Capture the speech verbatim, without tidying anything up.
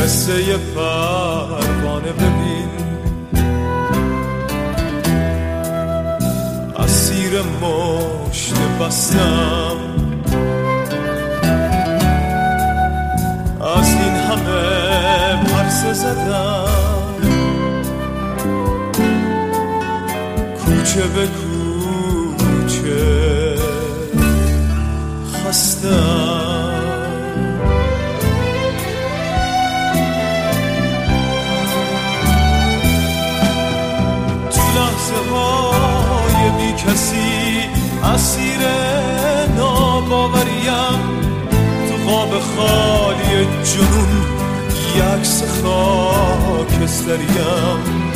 قصه ی پروانه ببین، اسیر مشت بستم، از این همه پرسه زدم، کوچه به کوچه خستم. تو لحظه های بی کسی اسیر ناباوریم، تو خواب خالی جنون یک عکس خاکستریم.